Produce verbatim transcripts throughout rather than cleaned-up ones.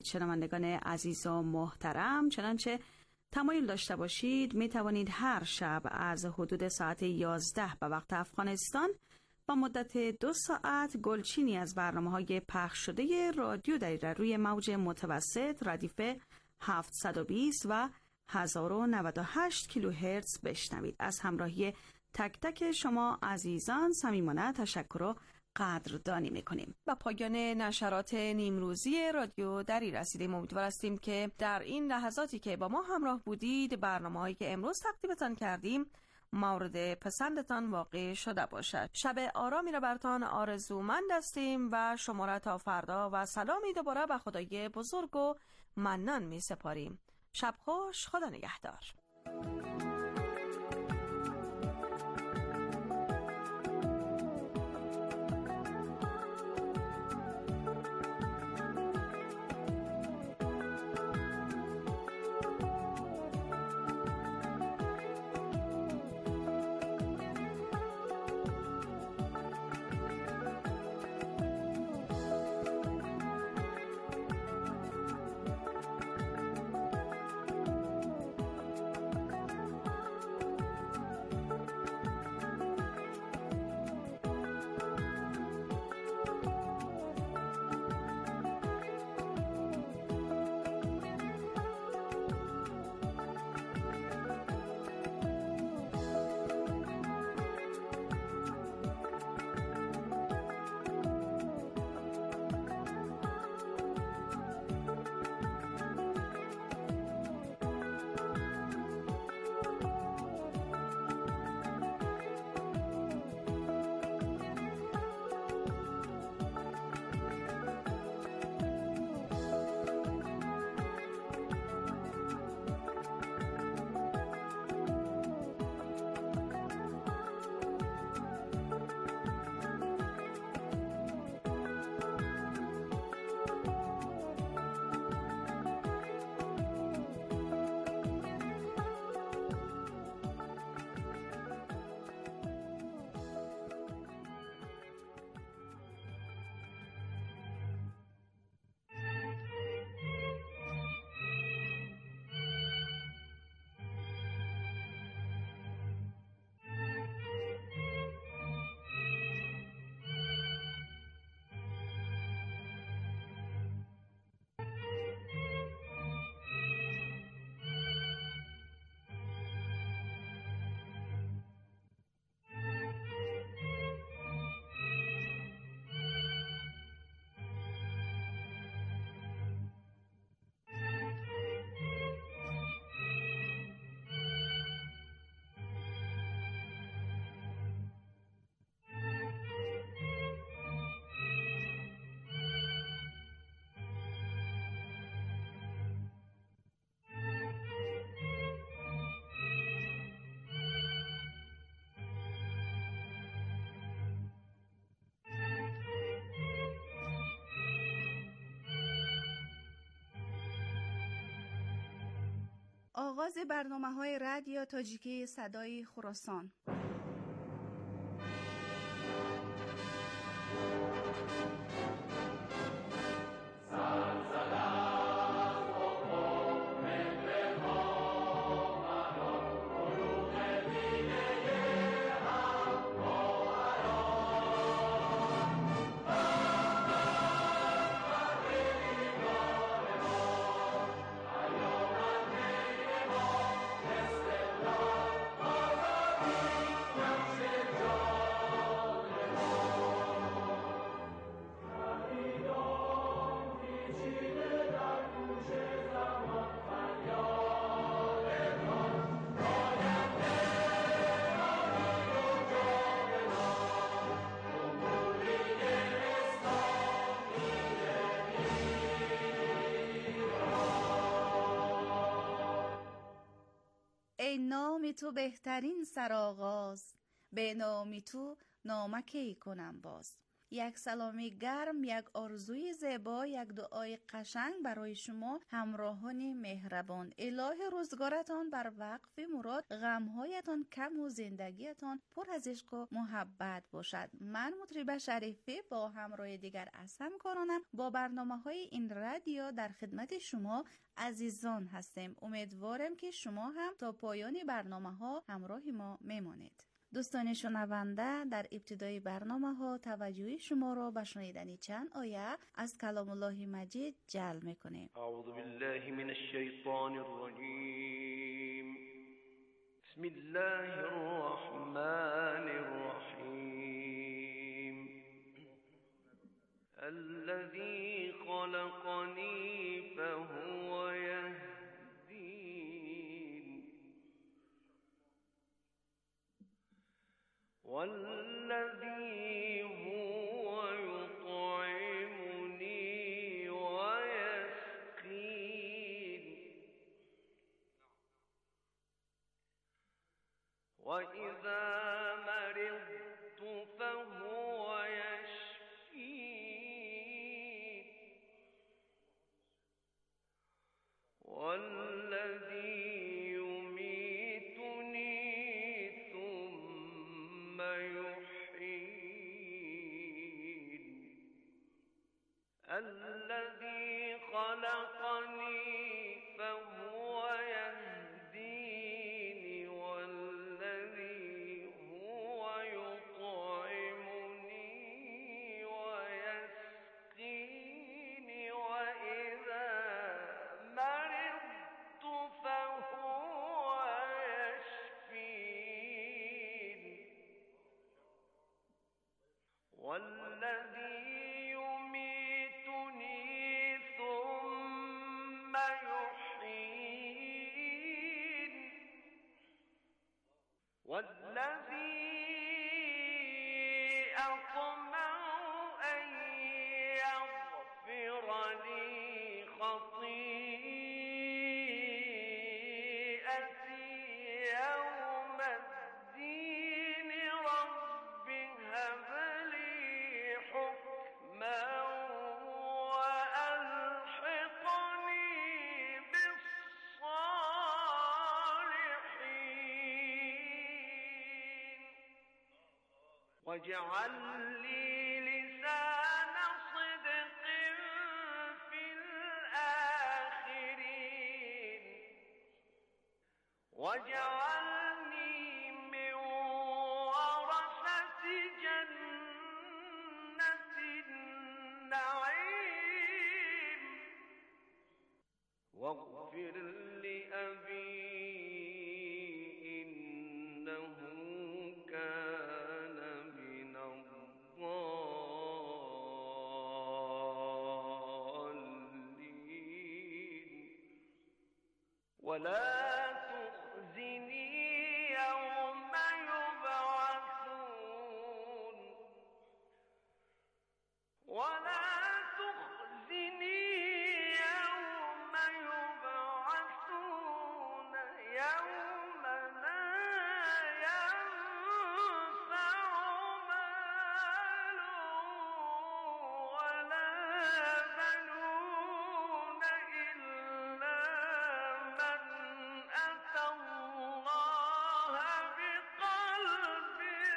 شنوندگان عزیز و محترم، چنانچه تمایل داشته باشید می توانید هر شب از حدود ساعت یازده به وقت افغانستان با مدت دو ساعت گلچینی از برنامه‌های پخش شده رادیو دایره روی موج متوسط ردیف هفتصد و بیست و هزار و نود و هشت کیلوهرتز بشنوید. از همراهی تک تک شما عزیزان صمیمانه تشکر و قدردانی میکنیم. با پایان نشرات نیمروزی رادیو دری رسیدیم. امیدوار هستیم که در این لحظاتی که با ما همراه بودید برنامه‌هایی که امروز تقدیمتان کردیم مورد پسندتان واقع شده باشد. شب آرامی را برتان آرزومند هستیم و شما را تا فردا و سلامی دوباره به خدای بزرگ و منان می سپاریم. شب خوش، خدا نگهدار. آغاز برنامه‌های رادیو تاجیکی صدای خراسان. ای نام تو بهترین سرآغاز، به نام تو نامکی کنم باز. یک سلامی گرم، یک آرزوی زیبا، یک دعای قشنگ برای شما همراهان مهربان. الهی روزگارتان بر وقف مراد، غمهایتان کم و زندگیتان پر از عشق و محبت باشد. من مطربه شریفی با همراه دیگر از همکارانم با برنامه‌های این رادیو در خدمت شما عزیزان هستیم. امیدوارم که شما هم تا پایان برنامه‌ها همراه ما میمانید. دوستان شنونده، در ابتدای برنامه ها توجه شما را به شنیدن چند آیه از کلام الله مجید جلب میکنیم. اعوذ بالله من الشیطان الرجیم. بسم الله الرحمن الرحیم. الذي خلقني فهو يهدين والذي هو يطعمني ويسقين وإذا مرضت فهو يشفين والذي الذي خلقني فهو يهديني والذي هو يطعمني ويسقيني وإذا مرضت فهو يشفين والذي والذي أطمع أن يغفر لي خطيئتي يوم الدين رب هب لي حكما واجعل لي لسان صدق في الآخرين واجعلني من ورثة جنة النعيم واغفر لأبي إنه كان ولا تخزني يوم يبعثون ولا تخزني يوم يبعثون يوم لا ينفع مال ولا بنون إلا الله بقلب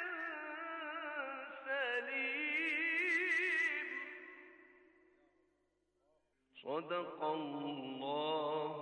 سليم صدق الله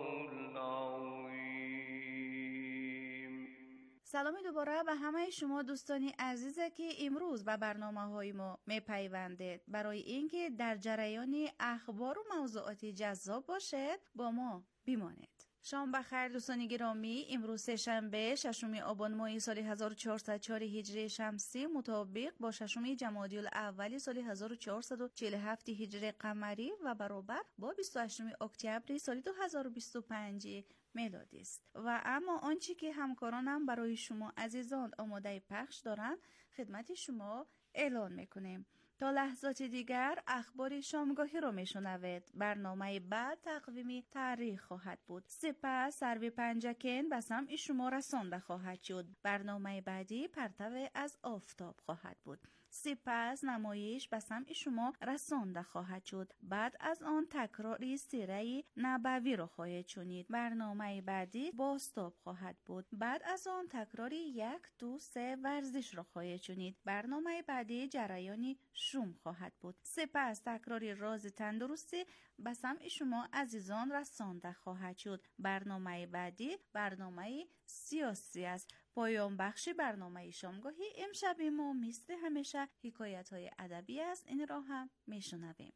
العظیم. سلامی دوباره به همه شما دوستانی عزیزه که امروز به برنامه های ما می پیوندید. برای اینکه در جریان اخبار و موضوعات جذاب باشید با ما بمانید. شام بخیر دوستان گرامی. امروز سه‌شنبه ششم آبان ماه سال هزار و چهارصد و چهار هجری شمسی مطابق با ششم جمادی الاول سال هزار و چهارصد و چهل و هفت هجری قمری و برابر با بیست و هشتم اکتبر سال دو هزار و بیست و پنج میلادی است. و اما آنچه که همکارانم برای شما عزیزان آماده پخش دارند خدمت شما اعلان میکنیم. تا لحظات دیگر اخبار شامگاهی رو میشنوید. برنامه بعد تقویمی تاریخ خواهد بود. سپس سروی پنجکن به سمع شما رسانده خواهد شد. برنامه بعدی پرتو از آفتاب خواهد بود. سپس نمایش به سمع شما رسانده خواهد شد. بعد از آن تکراری سیره نبوی را خواهید شنید. برنامه بعدی بازتاب خواهد بود. بعد از آن تکراری یک دو سه ورزش را خواهید شنید. برنامه بعدی جریانی شوم خواهد بود. سپس تکراری راز تندرستی به سمع شما عزیزان رسانده خواهد شد. برنامه بعدی برنامه سیاسی است. پایان بخش برنامه شامگاهی امشب ما مثل همیشه حکایت های ادبی است. این را هم میشنویم.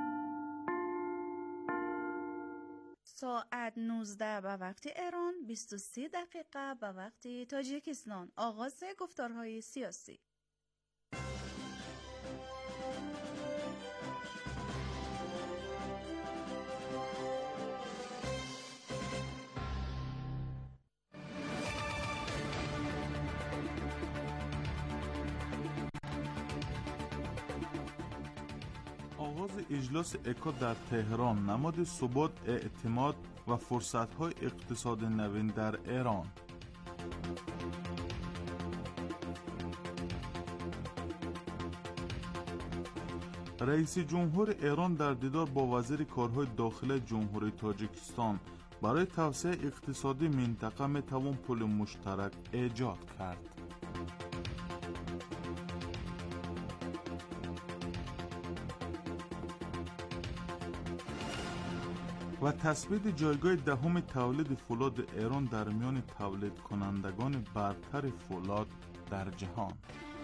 ساعت نوزده به وقت ایران، بیست و سه دقیقه به وقت تاجیکستان. آغاز گفتارهای سیاسی. آغاز اجلاس اکا در تهران نماد ثبات، اعتماد و فرصت‌های اقتصاد نوین در ایران. رئیس جمهور ایران در دیدار با وزیر کارهای داخلی جمهوری تاجیکستان برای توسعه اقتصادی منطقه میتوان پل مشترک ایجاد کرد. و تثبیت جایگاه دهم تولید فولاد ایران در میان تولید کنندگان برتر فولاد در جهان.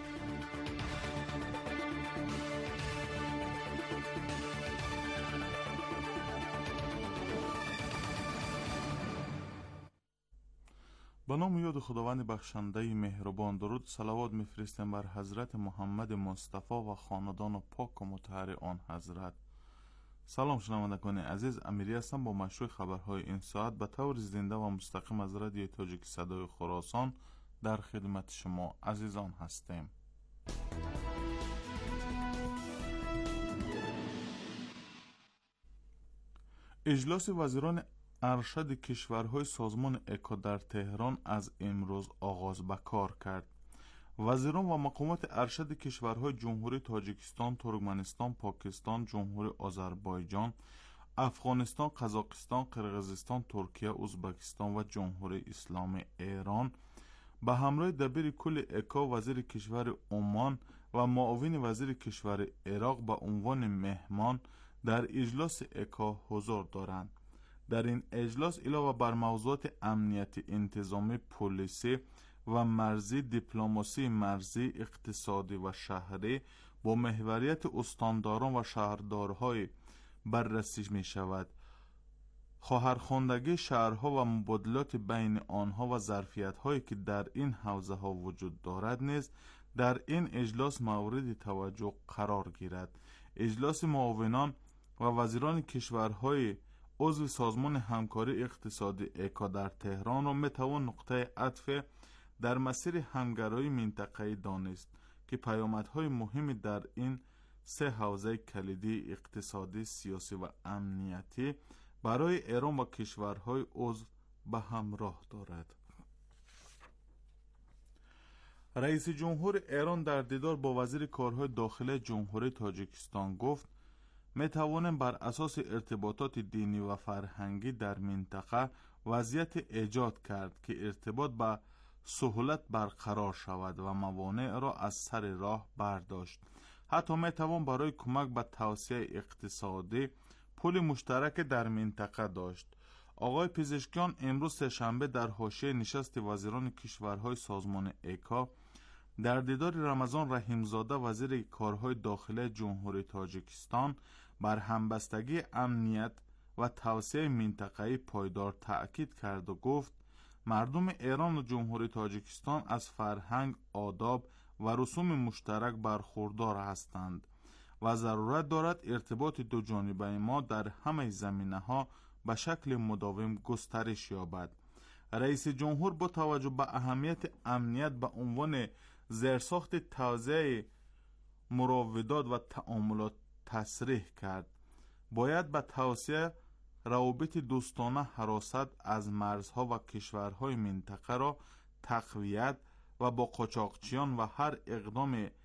به نام یاد خداوند بخشنده مهربان، درود صلوات میفرستیم بر حضرت محمد مصطفی و خاندان و پاک و مطهر آن حضرت. سلام شنوندگان عزیز، امیری هستم با مشروع خبرهای این ساعت به طور زنده و مستقیم از رادیو تاجیک صدای خراسان در خدمت شما عزیزان هستیم. اجلاس وزیران ارشد کشورهای سازمان اکا در تهران از امروز آغاز به کار کرد. وزیران و مقامات ارشد کشورهای جمهوری تاجیکستان، ترکمنستان، پاکستان، جمهوری آذربایجان، افغانستان، قزاقستان، قرقیزستان، ترکیه، ازبکستان و جمهوری اسلامی ایران به همراه دبیر کل اکا، وزیر کشور عمان و معاون وزیر کشور عراق به عنوان مهمان در اجلاس اکا حضور دارند. در این اجلاس علاوه بر موضوعات امنیتی، انتظامی، پلیسی و مرزی، دیپلماسی مرزی، اقتصادی و شهری با محوریت استانداران و شهردارهای بررسی می شود. خواهرخواندگی شهرها و مبادلات بین آنها و ظرفیت هایی که در این حوزه ها وجود دارد نیز در این اجلاس مورد توجه قرار گیرد. اجلاس معاونان و وزیران کشورهای عضو سازمان همکاری اقتصادی اکا در تهران را می توان نقطه عطف در مسیر همگرایی منطقه‌ای دانست که پیامدهای مهمی در این سه حوزه کلیدی اقتصادی، سیاسی و امنیتی برای ایران و کشورهای عضو به همراه دارد. رئیس جمهور ایران در دیدار با وزیر کارهای داخلی جمهوری تاجیکستان گفت می توانیم بر اساس ارتباطات دینی و فرهنگی در منطقه وضعیت ایجاد کرد که ارتباط به سهولت برقرار شود و موانع را از سر راه برداشت. حتی می توان برای کمک به توسعه اقتصادی پل مشترک در منطقه داشت. آقای پزشکیان امروز سه‌شنبه در حاشیه نشست وزیران کشورهای سازمان اکا در دیدار رمضان رحیمزاده وزیر کارهای داخلی جمهوری تاجیکستان بر همبستگی امنیت و توسعه منطقه‌ای پایدار تأکید کرد و گفت مردم ایران و جمهوری تاجیکستان از فرهنگ، آداب و رسوم مشترک برخوردار هستند و ضرورت دارد ارتباط دو جانبه ما در همه زمینه‌ها به شکل مداوم گسترش یابد. رئیس جمهور با توجه به اهمیت امنیت به عنوان زیرساخت توزیع مروادات و تعاملات تصریح کرد باید به توسعه روابط دوستانه حراست از مرزها و کشورهای منطقه را تقویت و با قاچاقچیان و هر اقدام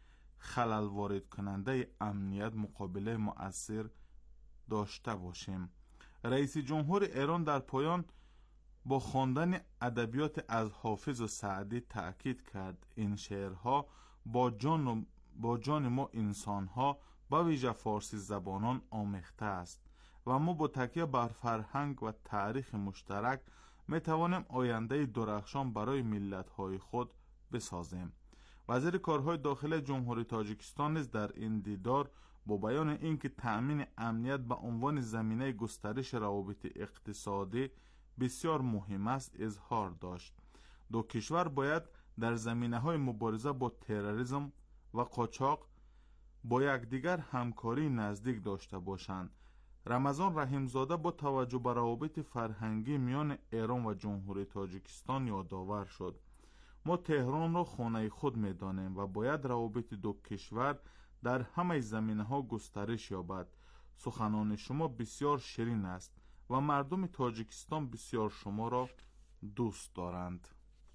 خلل وارد کننده امنیت مقابله مؤثر داشته باشیم. رئیس جمهور ایران در پایان با خواندن ادبیات از حافظ و سعدی تأکید کرد این شعرها با جان و با جان ما انسانها با ویژه فارسی زبانان آمیخته است و ما با تکیه بر فرهنگ و تاریخ مشترک می توانیم آینده درخشان برای ملت‌های خود بسازیم. وزیر کارهای داخلی جمهوری تاجیکستان نیز در این دیدار با بیان اینکه تأمین امنیت به عنوان زمینه گسترش روابط اقتصادی بسیار مهم است اظهار داشت. دو کشور باید در زمینه‌های مبارزه با تروریسم و قاچاق با یکدیگر همکاری نزدیک داشته باشند. رمضان رحیمزاده با توجه به روابط فرهنگی میان ایران و جمهوری تاجیکستان یادآور شد: ما تهران را خانه خود می‌دانیم و باید روابط دو کشور در همه زمینه‌ها گسترش یابد. سخنان شما بسیار شیرین است و مردم تاجیکستان بسیار شما را دوست دارند.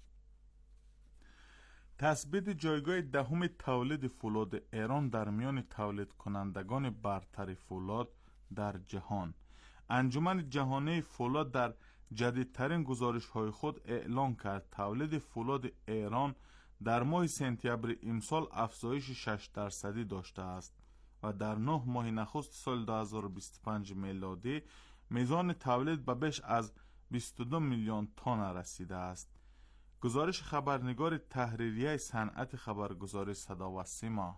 تثبیت جایگاه دهم تولید فولاد ایران در میان تولید کنندگان برتر فولاد در جهان. انجمن جهانی فولاد در جدیدترین گزارش‌های خود اعلام کرد تولید فولاد ایران در ماه سپتامبر امسال افزایش شش درصدی داشته است و در نه ماه نخست سال دو هزار و بیست و پنج میلادی میزان تولید به بیش از بیست و دو میلیون تن رسیده است. گزارش خبرنگار تحریریه صنعت خبرگزاری صدا و سیما.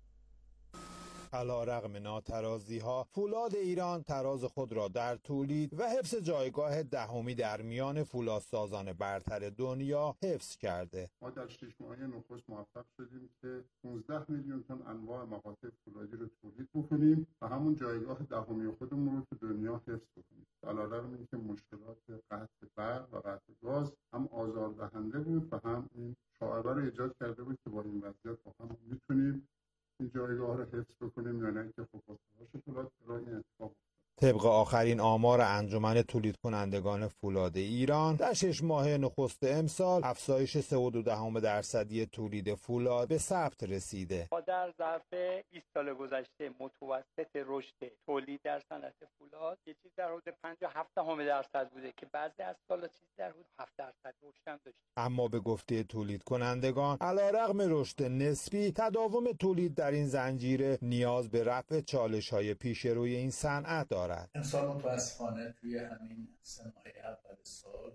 علیرغم ناترازی‌ها، فولاد ایران تراز خود را در تولید و حفظ جایگاه دهمی در میان فولادسازان برتر دنیا حفظ کرده. ما در شش ماه نخست موفق شدیم که پانزده میلیون تن انواع مقاطع فولادی رو تولید بکنیم و همون جایگاه دهمی خودمون رو تو دنیا حفظ بکنیم. علیرغم اینکه مشکلات قطع برق و قطع گاز هم آزاردهنده بود و هم این شعبه رو ایجاد کرده بود که با این وضعیت با هم میتونیم این جایگاه رو حفظ بکنیم یا نه که خب باشه فولاد برای اتفاق. طبق آخرین آمار انجمن تولید کنندگان فولاد ایران در شش ماه نخست امسال افزایش سه و دو دهم درصدی تولید فولاد به ثبت رسیده. ما در ظرف بیست سال گذشته متوسط رشد تولید در صنعت فولاد یه چیز در حدود پنجاه و هفت دهم درصد بوده که بعضی از سالا چیز در حدود هفت درصد رشد هم داشت. اما به گفته تولید کنندگان علیرغم رشد نسبی تداوم تولید در این زنجیره نیاز به رفع چالش‌های پیش روی این صنعت دارد. امسال متاسفانه توی همین سه ماه اول سال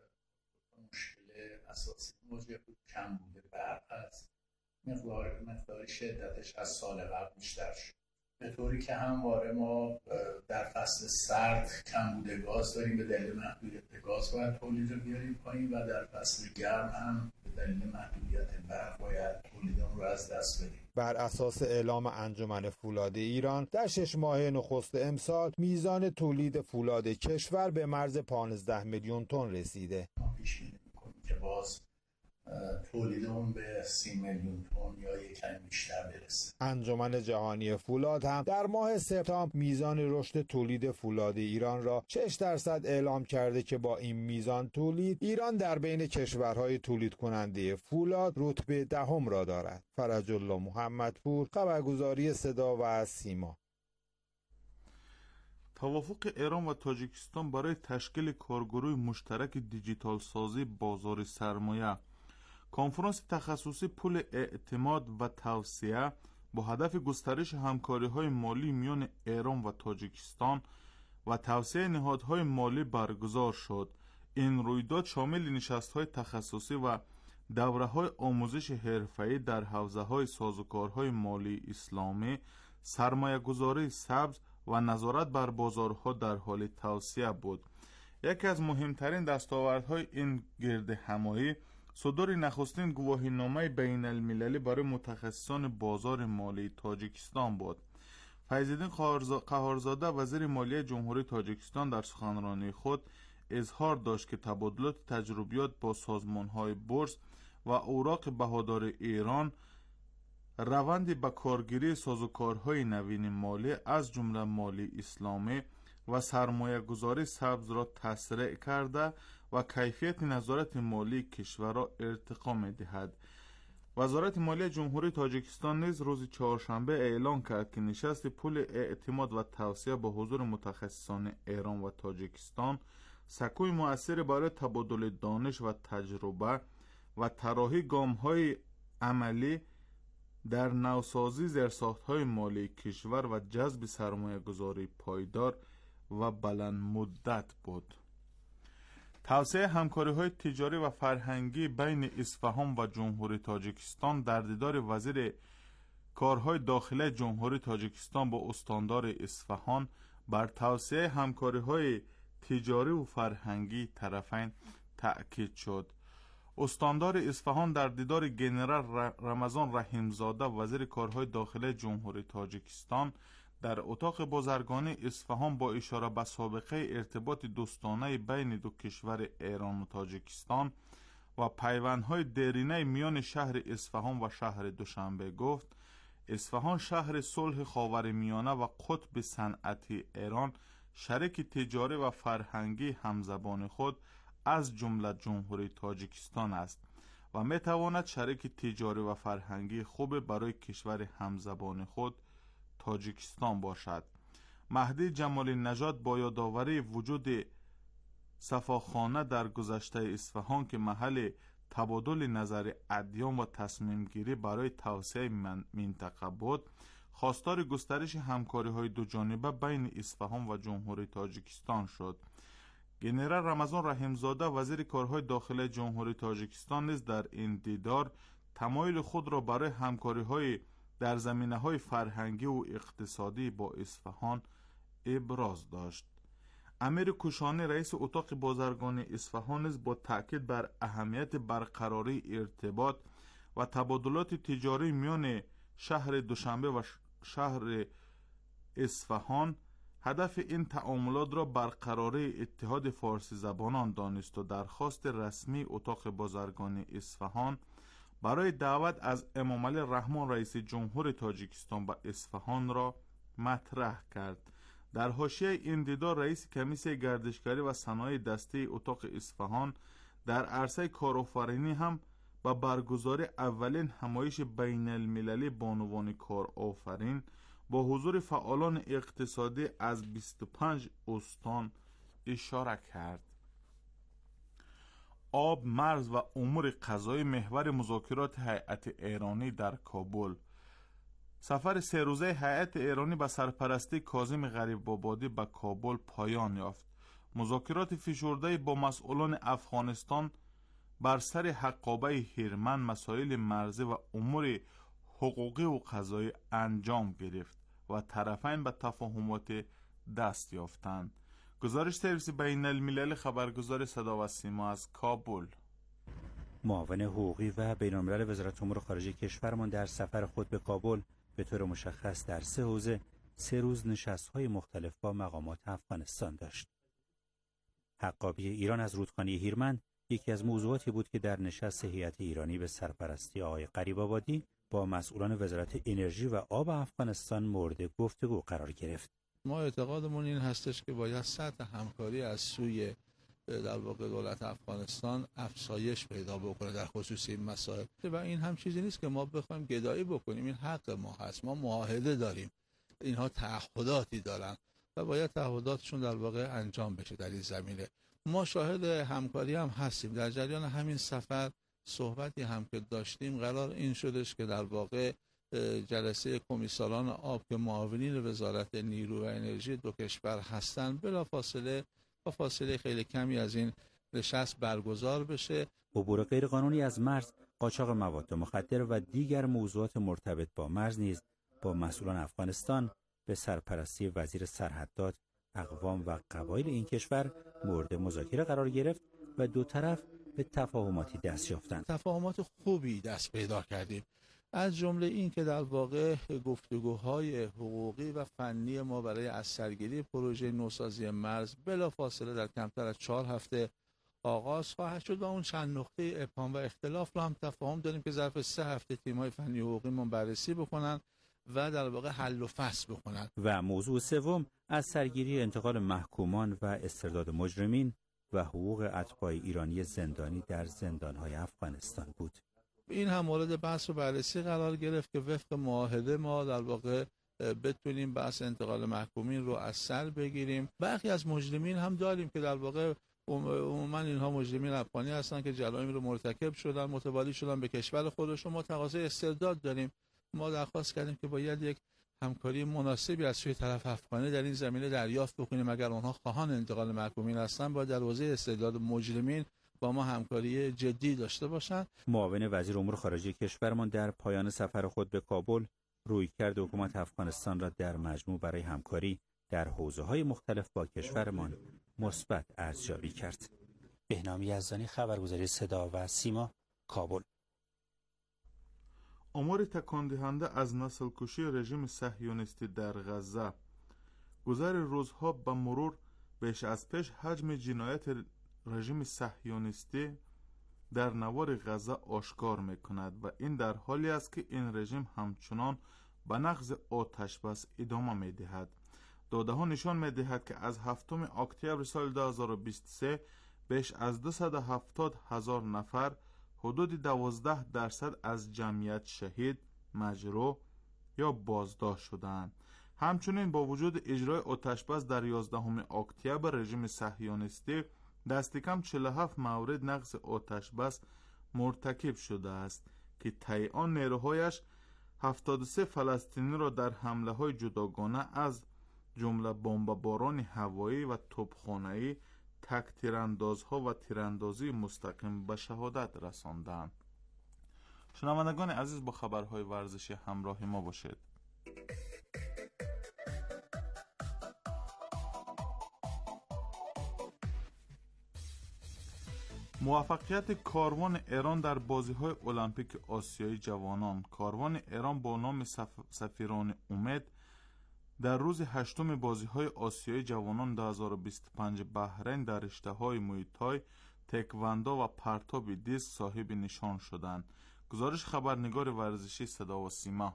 مشکل اساسی مواجه بود کم بوده برق هست. مقدار مقدار شدتش از سال قبل بیشتر شد، به طوری که همواره ما در فصل سرد کم بوده گاز داریم، به دلیل محدودیت گاز باید تولید رو بیاریم پایین و در فصل گرم هم به دلیل محدودیت برق باید تولیدمون رو از دست بدیم. بر اساس اعلام انجمن فولاد ایران در شش ماه نخست امسال میزان تولید فولاد کشور به مرز پانزده میلیون تن رسیده. ما پیش بینی می‌کنیم که باز تولیدمون به سی میلیون تن یا یک کم بیشتر برسه. انجمن جهانی فولاد هم در ماه سپتامبر میزان رشد تولید فولاد ایران را شش درصد اعلام کرده که با این میزان تولید ایران در بین کشورهای تولید کننده فولاد رتبه دهم را دارد. فرج الله محمدپور، خبرگزاری صدا و سیما. توافق ایران و تاجیکستان برای تشکیل کارگروه مشترک دیجیتال سازی بازار سرمایه، کنفرانس تخصصی پول اعتماد و توسعه با هدف گسترش همکاری‌های مالی میان ایران و تاجیکستان و توسعه نهادهای مالی برگزار شد. این رویداد شامل نشست‌های تخصصی و دوره‌های آموزش حرفه‌ای در حوزه‌های سازوکارهای مالی اسلامی، سرمایه‌گذاری سبز و نظارت بر بازارها در حال توسعه بود. یکی از مهمترین دستاوردهای این گرد همایی صدور نخستین گواهینامه بین المللی برای متخصصان بازار مالی تاجیکستان بود. فیض‌الدین قهارزاده وزیر مالیه جمهوری تاجیکستان در سخنرانی خود اظهار داشت که تبادلات تجربیات با سازمان‌های بورس و اوراق بهادار ایران روند به کارگیری سازوکارهای نوین مالی از جمله مالی اسلامی و سرمایه گذاری سبز را تسریع کرده و کیفیت نظارت مالی کشور را ارتقا می دهد. وزارت مالیه جمهوری تاجیکستان نیز روز چهارشنبه اعلام کرد که نشست پل اعتماد و توسعه با حضور متخصصان ایران و تاجیکستان سکوی مؤثر برای تبادل دانش و تجربه و طراحی گام‌های عملی در نوسازی زیرساخت‌های مالی کشور و جذب سرمایه‌گذاری پایدار و بلند مدت بود. توسعه همکاری‌های تجاری و فرهنگی بین اصفهان و جمهوری تاجیکستان در دیدار وزیر کارهای داخلی جمهوری تاجیکستان با استاندار اصفهان بر توسعه همکاری‌های تجاری و فرهنگی طرفین تأکید شد. استاندار اصفهان در دیدار ژنرال رمضان رحیمزاده وزیر کارهای داخلی جمهوری تاجیکستان در اتاق بازرگانی اصفهان با اشاره به سابقه ارتباط دوستانه بین دو کشور ایران و تاجیکستان و پیوندهای دیرینه میان شهر اصفهان و شهر دوشنبه گفت اصفهان شهر صلح خاورمیانه و قطب صنعتی ایران شریک تجاری و فرهنگی همزبان خود از جمله جمهوری تاجیکستان است و می تواند شریک تجاری و فرهنگی خوب برای کشور همزبان خود تاجیکستان باشد. مهدی جمالی نژاد با یادآوری وجود صفاخانه در گذشته اصفهان که محل تبادل نظر ادیان و تصمیم گیری برای توسعه منطقه بود، خواستار گسترش همکاری‌های دو جانبه بین اصفهان و جمهوری تاجیکستان شد. ژنرال رمضان رحیمزاده وزیر کارهای داخلی جمهوری تاجیکستان نیز در این دیدار تمایل خود را برای همکاری‌های در زمینه‌های فرهنگی و اقتصادی با اصفهان ابراز داشت. امیر کوشانی رئیس اتاق بازرگانی اصفهان نیز با تاکید بر اهمیت برقراری ارتباط و تبادلات تجاری میان شهر دوشنبه و شهر اصفهان هدف این تعاملات را برقراری اتحاد فارسی زبانان دانست و درخواست رسمی اتاق بازرگانی اصفهان برای دعوت از امامعلی رحمان رئیس جمهور تاجیکستان به اصفهان را مطرح کرد. در حاشیه این دیدار رئیس کمیسیون گردشگری و صنایع دسته اتاق اصفهان در عرصه کارآفرینی هم با برگزاری اولین همایش بین المللی بانوان کارآفرین با حضور فعالان اقتصادی از بیست و پنج استان اشاره کرد. آب، مرز و امور قضایی محور مذاکرات هیئت ایرانی در کابل. سفر سه روزه هیئت ایرانی به سرپرستی کاظم غریب‌آبادی به کابل پایان یافت. مذاکرات فشرده با مسئولان افغانستان بر سر حقابه هیرمن، مسائل مرزی و امور حقوقی و قضایی انجام گرفت و طرفین به تفاهمات دست یافتند. گزارش سرویس بین الملل خبرگزار صدا و سیما از کابل. معاون حقوقی و بین‌الملل وزارت امور خارجه کشورمان در سفر خود به کابل به طور مشخص در سه حوزه سه روز نشست‌های مختلف با مقامات افغانستان داشت. حقابی ایران از رودخانه هیرمند یکی از موضوعاتی بود که در نشست هیئت ایرانی به سرپرستی آقای غریب‌آبادی با مسئولان وزارت انرژی و آب افغانستان مورد گفتگو قرار گرفت. ما اعتقادمون این هستش که باید سطح همکاری از سوی در واقع دولت افغانستان افزایش پیدا بکنه در خصوص این مسائل و این هم چیزی نیست که ما بخوایم گدایی بکنیم، این حق ما هست. ما معاهده داریم، اینها تعهداتی دارن و باید تعهداتشون در واقع انجام بشه. در این زمینه ما شاهد همکاری هم هستیم. در جریان همین سفر صحبتی هم که داشتیم قرار این شدش که در واقع جلسه کمیساران آب که معاونین وزارت نیرو و انرژی دو کشور هستند بلافاصله با فاصله خیلی کمی از این نشست برگزار بشه. عبور غیرقانونی از مرز، قاچاق مواد مخدر و دیگر موضوعات مرتبط با مرز نیز با مسئولان افغانستان به سرپرستی وزیر سرحدات، اقوام و قبایل این کشور مورد مذاکره قرار گرفت و دو طرف به تفاهماتی دست یافتند. تفاهمات خوبی دست پیدا کردیم، از جمله این که در واقع گفتگوهای حقوقی و فنی ما برای از سرگیری پروژه نوسازی مرز بلافاصله در کمتر از چهار هفته آغاز خواهد شد و اون چند نقطه ابهام و اختلاف رو هم تفاهم داریم که ظرف سه هفته تیم‌های فنی حقوقی ما بررسی بکنن و در واقع حل و فصل بکنن. و موضوع سوم از سرگیری انتقال محکومان و استرداد مجرمین و حقوق اتباع ایرانی زندانی در زندان‌های افغانستان بود. این هم مورد بحث و بررسی قرار گرفت که وفق معاهده ما در واقع بتونیم بحث انتقال محکومین رو از سر بگیریم. برخی از مجرمین هم داریم که در واقع عموما اینها مجرمین افغانی هستن که جرایم رو مرتکب شدن، متولی شدن به کشور خودشون. ما تقاضای استرداد داریم. ما درخواست کردیم که باید یک همکاری مناسبی از سوی طرف افغانی در این زمینه دریافت بکنیم. اگر آنها خواهان انتقال محکومین هستن باید در حوزه استرداد مجرمین با ما همکاری جدی داشته باشند. معاون وزیر امور خارجه کشورمان در پایان سفر خود به کابل رویکرد حکومت افغانستان را در مجموع برای همکاری در حوزه‌های مختلف با کشورمان مثبت ارزیابی کرد. بهنام یزدانی، خبرگزاری صدا و سیما، کابل. امور تکان دهنده از نسل کشی رژیم صهیونیستی در غزه. گذر روزها به مرور بیش از پیش حجم جنایت رژیم صهیونیستی در نوار غزه آشکار میکند و این در حالی است که این رژیم همچنان به نقض آتش بس ادامه میدهد. داده ها نشان میدهد که از هفتم اکتبر سال دو هزار و بیست و سه بیش از دویست و هفتاد هزار نفر، حدود دوازده درصد از جمعیت شهید، مجروح یا بازداشت شدند. همچنین با وجود اجرای آتش بس در یازدهم اکتبر، رژیم صهیونیستی دست کم چهل و هفت مورد نقض آتش بس مرتکب شده است که طی آن نیروهایش هفتاد و سه فلسطینی را در حمله های جداگانه از جمله بمباران هوایی و توپخانه‌ای، تک تیراندازها و تیراندازی مستقیم به شهادت رساندند. شنوندگان عزیز، با خبرهای ورزشی همراه ما باشید. موفقیت کاروان ایران در بازی‌های المپیک آسیایی جوانان. کاروان ایران با نام سفیران امید در روز هشتم بازی‌های آسیایی جوانان دو هزار و بیست و پنج بحرین در رشته‌های موی تای، تکواندو و پرتاب دیسک صاحب نشان شدند. گزارش خبرنگار ورزشی صدا و سیما.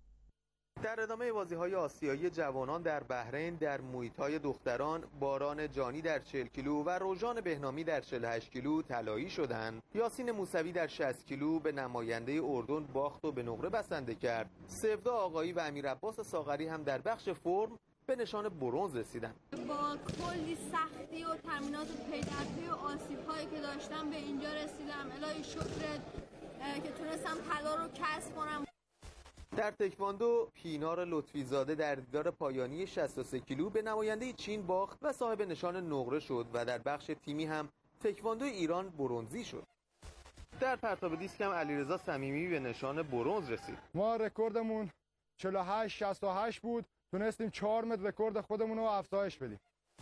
در ادامه بازی‌های آسیایی جوانان در بحرین در موی تای دختران، باران جانی در چهل کیلو و روژان بهنامی در چهل و هشت کیلو طلایی شدند. یاسین موسوی در شصت کیلو به نماینده اردن باخت و به نقره بسنده کرد. سودا آقایی و امیر عباس ساغری هم در بخش فرم به نشان برنز رسیدند. با کلی سختی و تمرینات پی‌درپی و آسیب‌هایی که داشتم به اینجا رسیدم. الهی شکرت که تونستم طلا رو کسب کنم. در تکواندو پینار لطفی زاده در دیدار پایانی شصت و سه کیلو به نماینده چین باخت و صاحب نشان نقره شد و در بخش تیمی هم تکواندو ایران برنزی شد. در پرتاب دیسک هم علیرضا صمیمی به نشان برنز رسید. ما رکوردمون چهل و هشت شصت و هشت بود، تونستیم چهار متر رکورد خودمون رو افزایش بدیم.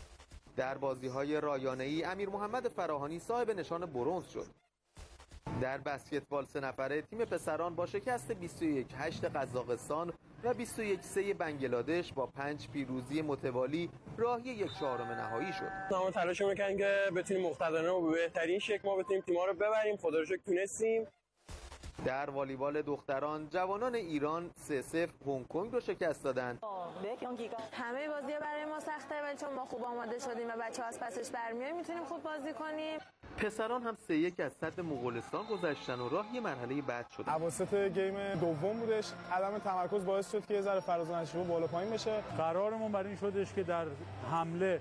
در بازی‌های رایانه‌ای امیر محمد فراهانی صاحب نشان برنز شد. در بسکتبال سه نفره تیم پسران با شکست بیست و یک هشت قزاقستان و بیست و یک سه بنگلادش با پنج پیروزی متوالی راهی یک چهارم نهایی شد. ما تلاش می‌کنیم که بتونیم مقتدرانه و به بهترین شکل ما بتونیم تیم‌ها رو ببریم. خدا رو شکر تونستیم. در والیبال دختران جوانان ایران سه صفر هنگ کنگ رو شکست دادند. همه بازی‌ها برای ما سخته ولی چون ما خوب آماده شدیم و بچه‌ها از پسش برمیایم میتونیم خوب بازی کنیم. پسران هم سه یک از سد مغولستان گذشتن و راهی مرحله بعد شدن. اواسط گیم دوم بودش، عدم تمرکز باعث شد که یه ذره فراز و نشیب بالا پایین بشه. قرارمون بر این شدش که در حمله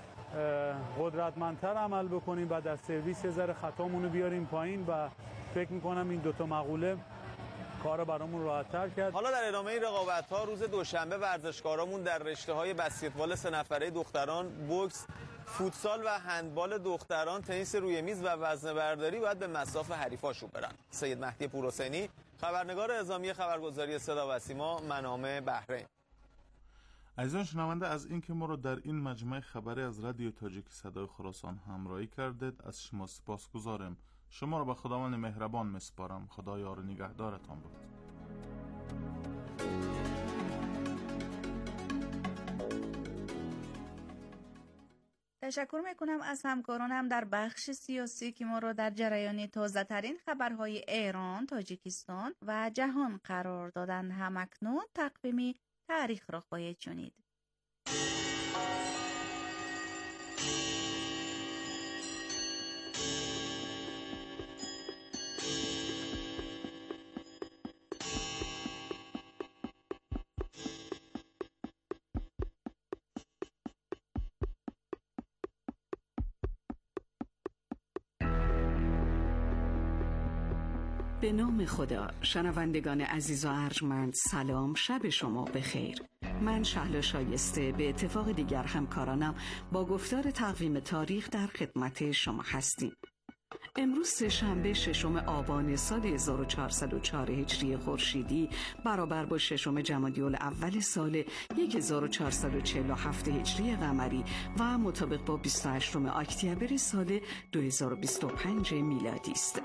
قدرتمندتر عمل بکنیم و در سرویس یه ذره خطامون رو بیاریم پایین و فکر می‌کنم این دوتا مقوله کارو برامون راحت‌تر کرد. حالا در ادامه این رقابت‌ها روز دوشنبه ورزشکارامون در رشته‌های بسکتبال سه نفره دختران، بوکس، فوتسال و هندبال دختران، تنیس روی میز و وزنه برداری باید به مصاف حریفاشون برن. سید مهدی پورحسینی، خبرنگار اعزامی خبرگزاری صدا و سیما، منامه بحرین. عزیزان شنونده، از اینکه ما رو در این مجمع خبری از رادیو تاجیک صدای خراسان همراهی کردید از شما سپاسگزارم. شما رو به خداوند مهربان میسپارم. خدا یار و نگهدارتان بود. تشکر میکنم از همکارانم در بخش سیاسی که ما را در جریان تازه ترین خبرهای ایران، تاجیکستان و جهان قرار دادن. همکنون تقویم تاریخ را خواهید شنید. به نام خدا. شنوندگان عزیز و ارجمند، سلام، شب شما بخیر. من شهلا شایسته به اتفاق دیگر همکارانم با گفتار تقویم تاریخ در خدمت شما هستیم. امروز سه‌شنبه ششم آبان سال هزار و چهارصد و چهار هجری خورشیدی برابر با ششم جمادی الاول سال هزار و چهارصد و چهل و هفت هجری قمری و مطابق با بیست و هشتم اکتبر سال دو هزار و بیست و پنج میلادی است.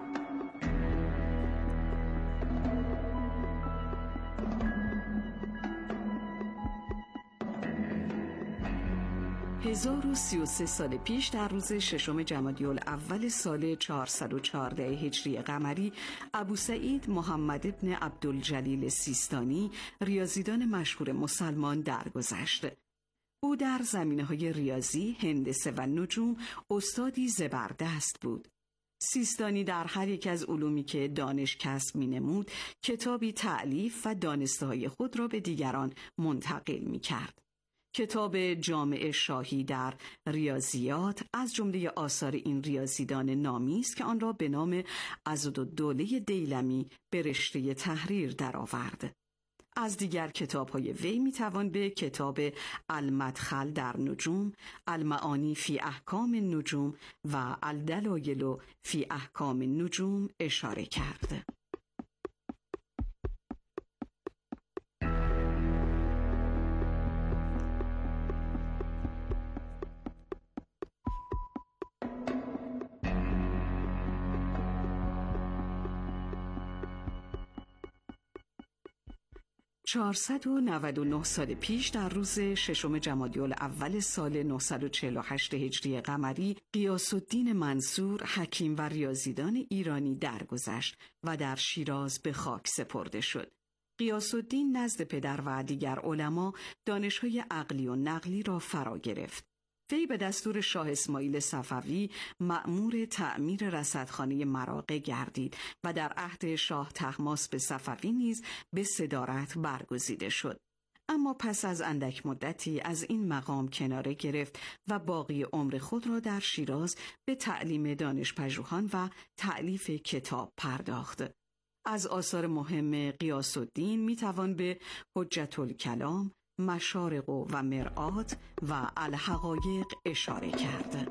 هزار و سی و سه سال پیش در روز ششم جمادی الاول سال چهارصد و چهارده هجری قمری، ابو سعید محمد ابن عبدالجلیل سیستانی، ریاضیدان مشهور مسلمان درگذشت. او در زمینه‌های ریاضی، هندسه و نجوم استادی زبردست بود. سیستانی در هر یک از علومی که دانش کسب می‌نمود، کتابی تألیف و دانسته‌های خود را به دیگران منتقل می‌کرد. کتاب جامع شاهی در ریاضیات از جمله آثار این ریاضیدان نامی است که آن را به نام عضدالدوله دیلمی به رشته تحریر درآورد. از دیگر کتاب‌های وی می‌توان به کتاب المدخل در نجوم، المعانی فی احکام النجوم و الدلایل فی احکام النجوم اشاره کرد. چهارصد و نود و نه سال پیش در روز ششم جمادی الاول سال نهصد و چهل و هشت هجری قمری، غیاث الدین منصور، حکیم و ریاضیدان ایرانی درگذشت و در شیراز به خاک سپرده شد. غیاث الدین نزد پدر و دیگر علما دانش‌های عقلی و نقلی را فرا گرفت. وی به دستور شاه اسماعیل صفوی مأمور تعمیر رصدخانه مراغه گردید و در عهد شاه طهماسب صفوی نیز به صدارت برگزیده شد. اما پس از اندک مدتی از این مقام کناره گرفت و باقی عمر خود را در شیراز به تعلیم دانش‌پژوهان و تألیف کتاب پرداخت. از آثار مهم غیاث الدین میتوان به حجت الکلام، مشارق و مرآت و الحقایق اشاره کرد.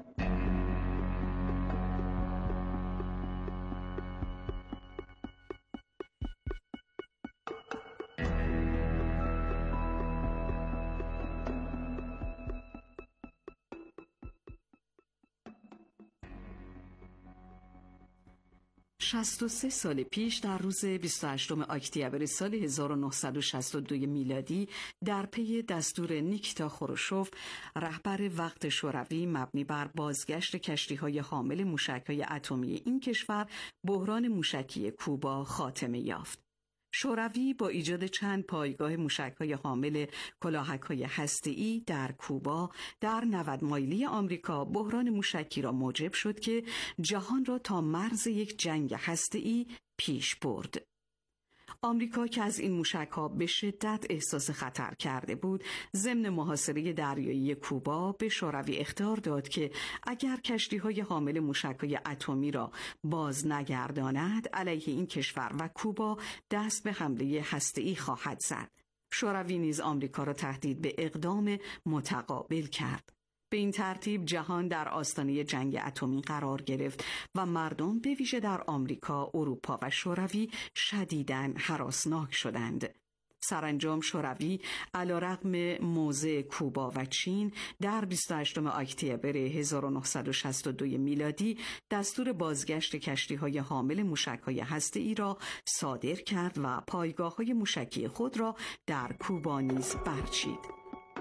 شصت و سه سال پیش در روز بیست و هشتم اکتبر سال هزار و نهصد و شصت و دو میلادی در پی دستور نیکیتا خروشوف، رهبر وقت شوروی مبنی بر بازگشت کشتی‌های حامل موشک‌های اتمی این کشور، بحران موشکی کوبا خاتمه یافت. شوروی با ایجاد چند پایگاه موشک‌های حامل کلاهک‌های هسته‌ای در کوبا در نود مایلی آمریکا بحران موشکی را موجب شد که جهان را تا مرز یک جنگ هسته‌ای پیش برد. آمریکا که از این موشک‌ها به شدت احساس خطر کرده بود، ضمن محاصره دریایی کوبا به شوروی اخطار داد که اگر کشتی‌های حامل موشک‌های اتمی را باز نگرداند، علیه این کشور و کوبا دست به حمله هسته‌ای خواهد زد. شوروی نیز آمریکا را تهدید به اقدام متقابل کرد. به این ترتیب جهان در آستانه جنگ اتمی قرار گرفت و مردم به ویژه در آمریکا، اروپا و شوروی شدیداً هراسناک شدند. سرانجام شوروی علیرغم موضع کوبا و چین در بیست و هشتم اکتبر هزار و نهصد و شصت و دو میلادی دستور بازگشت کشتی‌های حامل موشک‌های هسته‌ای را صادر کرد و پایگاه‌های موشکی خود را در کوبا نیز برچید.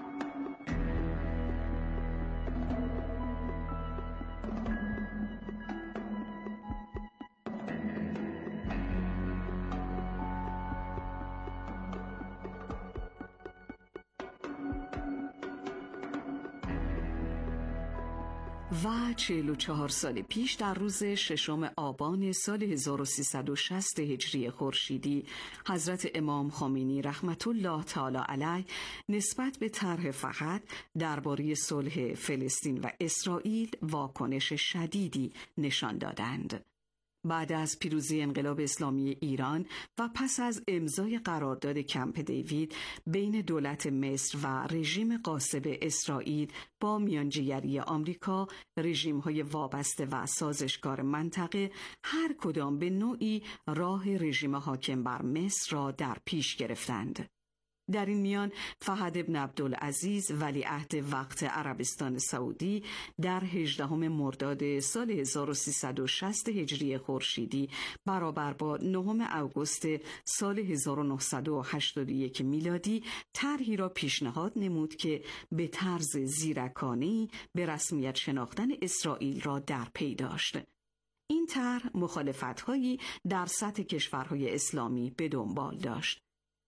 و چهل و چهار سال پیش در روز ششم آبان سال هزار و سیصد و شصت هجری خورشیدی، حضرت امام خمینی رحمت الله تعالی علیه نسبت به طرح فحد درباره صلح فلسطین و اسرائیل واکنش شدیدی نشان دادند. بعد از پیروزی انقلاب اسلامی ایران و پس از امضای قرارداد کمپ دیوید بین دولت مصر و رژیم غاصب اسرائیل با میانجیگری آمریکا، رژیم‌های وابسته و سازشکار منطقه هر کدام به نوعی راه رژیم حاکم بر مصر را در پیش گرفتند. در این میان فهد ابن عبدالعزیز ولیعهد وقت عربستان سعودی در هجدهم مرداد سال هزار و سیصد و شصت هجری خورشیدی برابر با نهم اوگوست سال هزار و نهصد و هشتاد و یک میلادی طرحی را پیشنهاد نمود که به طرز زیرکانه‌ای به رسمیت شناختن اسرائیل را در پی داشت. این طرح مخالفت‌هایی در سطح کشورهای اسلامی به دنبال داشت.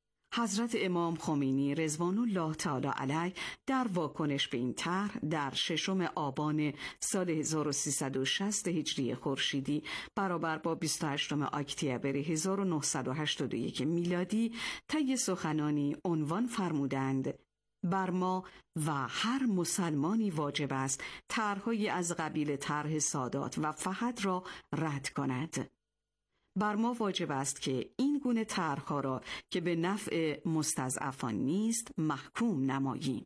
حضرت امام خمینی رضوان الله تعالی علیه در واکنش به این طرح در ششم آبان سال هزار و سیصد و شصت هجری خورشیدی برابر با بیست و هشتم اکتبر هزار و نهصد و هشتاد و یک میلادی طی سخنانی عنوان فرمودند: بر ما و هر مسلمانی واجب است طرح‌هایی از قبیل طرح سادات و فهد را رد کند. بر ما واجب است که این گونه طرح‌ها را که به نفع مستضعفان نیست محکوم نماییم.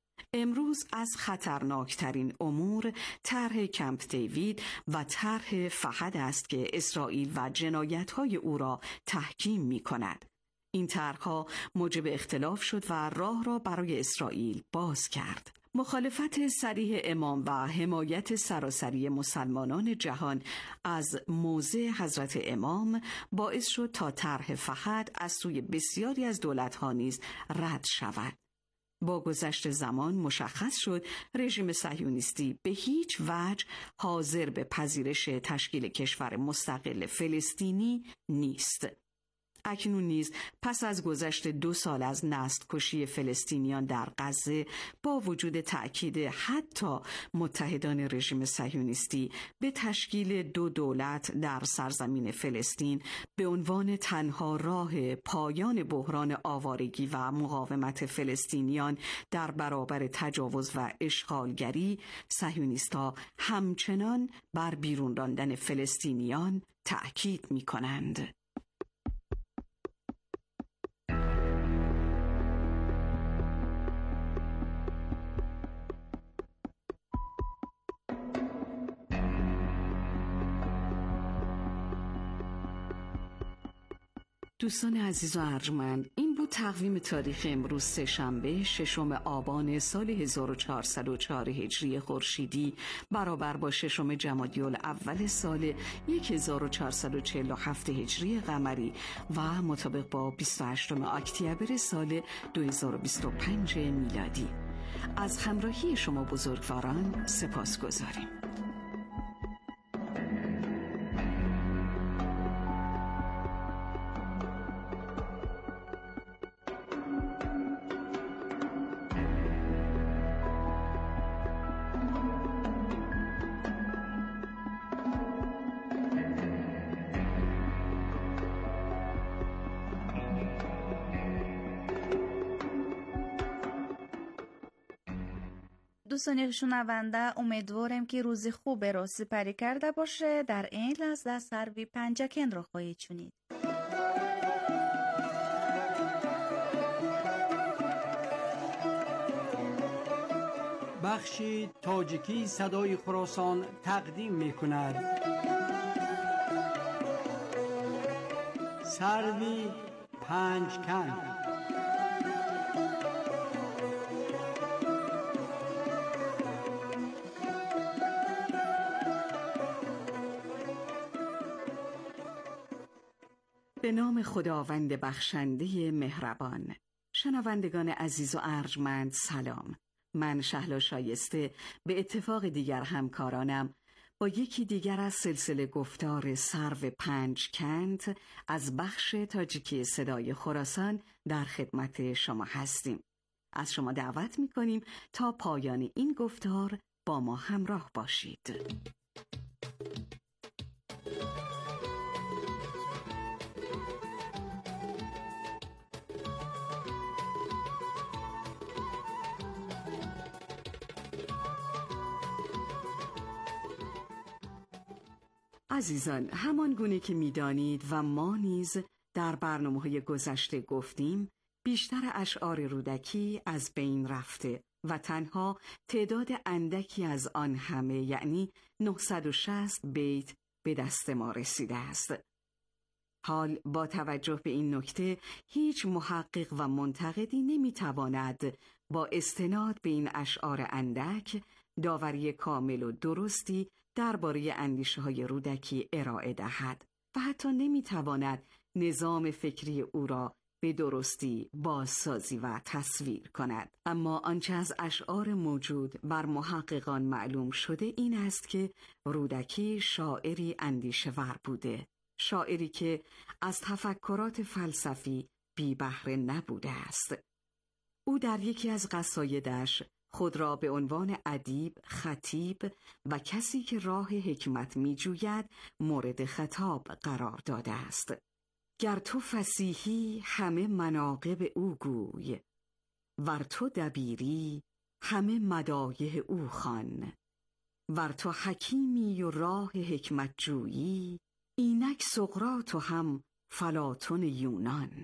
امروز از خطرناکترین امور طرح کمپ دیوید و طرح فهد است که اسرائیل و جنایت‌های او را تحکیم می‌کند. این طرح‌ها موجب اختلاف شد و راه را برای اسرائیل باز کرد. مخالفت صریح امام و حمایت سراسری مسلمانان جهان از موضع حضرت امام باعث شد تا طرح فهد از سوی بسیاری از دولت‌ها نیز رد شود. با گذشت زمان مشخص شد رژیم صهیونیستی به هیچ وجه حاضر به پذیرش تشکیل کشور مستقل فلسطینی نیست. اکنون نیز پس از گذشت دو سال از نسل کشی فلسطینیان در غزه با وجود تأکید حتی متحدان رژیم صهیونیستی به تشکیل دو دولت در سرزمین فلسطین به عنوان تنها راه پایان بحران آوارگی و مقاومت فلسطینیان در برابر تجاوز و اشغالگری، صهیونیست‌ها همچنان بر بیرون راندن فلسطینیان تأکید می‌کنند. دوستان عزیز و ارجمند، این بود تقویم تاریخ امروز سه‌شنبه ششم آبان سال هزار و چهارصد و چهار هجری خورشیدی برابر با ششم جمادی الاول سال هزار و چهارصد و چهل و هفت هجری قمری و مطابق با بیست و هشتم اکتبر سال دو هزار و بیست و پنج میلادی. از همراهی شما بزرگواران سپاسگزاریم. دوستان شنونده، امیدوارم که روزی خوب را سپری کرده باشه. در این لحظه سروی پنجکن را خواهید شنید. بخش تاجیکی صدای خراسان تقدیم می کند. سروی پنجکن. به نام خداوند بخشنده مهربان. شنوندگان عزیز و ارجمند سلام. من شهلا شایسته به اتفاق دیگر همکارانم با یکی دیگر از سلسله گفتار سرو پنجکند از بخش تاجیکی صدای خراسان در خدمت شما هستیم. از شما دعوت می‌کنیم تا پایان این گفتار با ما همراه باشید. عزیزان، همان گونه که می‌دانید و ما نیز در برنامه‌های گذشته گفتیم، بیشتر اشعار رودکی از بین رفته و تنها تعداد اندکی از آن همه، یعنی نهصد و شصت بیت به دست ما رسیده است. حال با توجه به این نکته هیچ محقق و منتقدی نمیتواند با استناد به این اشعار اندک داوری کامل و درستی درباره اندیشه‌های رودکی ارائه دهد و حتی نمیتواند نظام فکری او را به درستی بازسازی و تصویر کند. اما آنچه از اشعار موجود بر محققان معلوم شده این است که رودکی شاعری اندیشه‌ور بوده، شاعری که از تفکرات فلسفی بی بهره نبوده است. او در یکی از قصایدش خود را به عنوان ادیب، خطیب و کسی که راه حکمت می جوید مورد خطاب قرار داده است. گر تو فصیحی همه مناقب او گوی، ور تو دبیری همه مدایح او خوان، ور تو حکیمی و راه حکمت جویی، اینک سقراط و هم فلاطن یونان.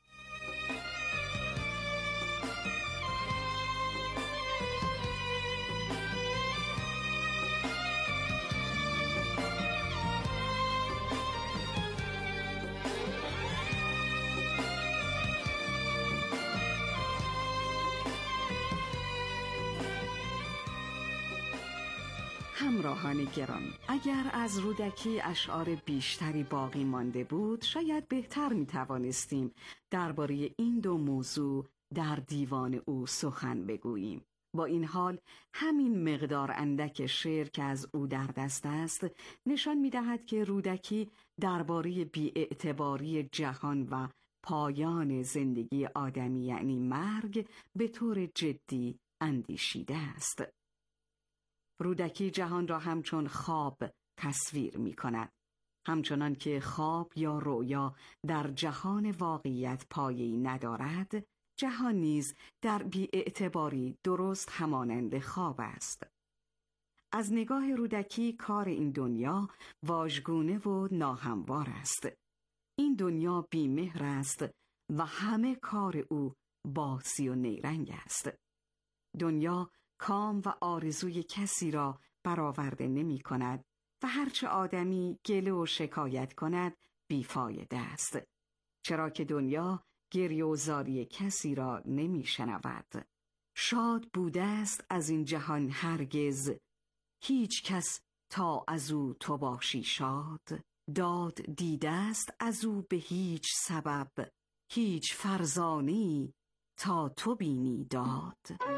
همراهان گرامی، اگر از رودکی اشعار بیشتری باقی مانده بود، شاید بهتر می توانستیم درباره این دو موضوع در دیوان او سخن بگوییم. با این حال همین مقدار اندک شعر که از او در دست است نشان می دهد که رودکی درباره بی‌اعتباری جهان و پایان زندگی آدمی یعنی مرگ به طور جدی اندیشیده است. رودکی جهان را همچون خواب تصویر می کند. همچنان که خواب یا رویا در جهان واقعیت پایه‌ای ندارد، جهان نیز در بی‌اعتباری درست همانند خواب است. از نگاه رودکی کار این دنیا واژگونه و ناهموار است. این دنیا بی‌مهر است و همه کار او باسی و نیرنگ است. دنیا کام و آرزوی کسی را برآورده نمی کند و هرچه آدمی گله و شکایت کند بیفایده است، چرا که دنیا گریه و زاری کسی را نمی شنود. شاد بوده است از این جهان هرگز هیچ کس تا از او تو باشی شاد، داد دیده است از او به هیچ سبب هیچ فرزانه‌ای تا تو بینی داد.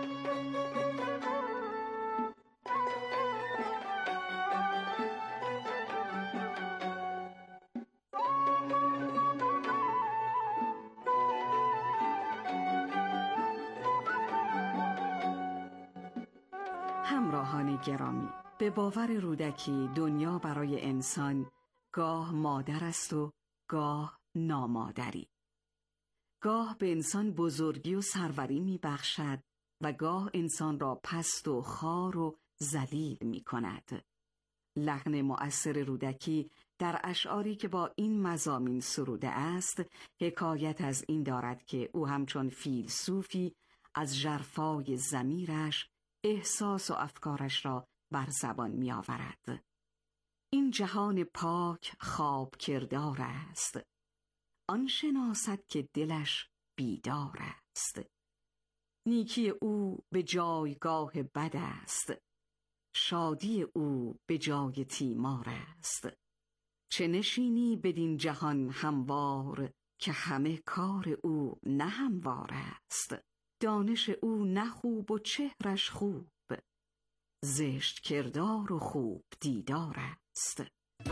همراهان گرامی، به باور رودکی دنیا برای انسان گاه مادر است و گاه نامادری. گاه به انسان بزرگی و سروری می بخشد و گاه انسان را پست و خوار و ذلیل می کند. لحن مؤثر رودکی در اشعاری که با این مضامین سروده است حکایت از این دارد که او همچون فیلسوفی از ژرفای ضمیرش احساس و افکارش را بر زبان می آورد. این جهان پاک خواب کردار است، آن شناسد که دلش بیدار است. نیکی او به جایگاه بد است، شادی او به جای تیمار است. چه نشینی بدین جهان هموار، که همه کار او نه هموار است. دانش او نه خوب و چهرش خوب، زشت کردار و خوب دیدار است.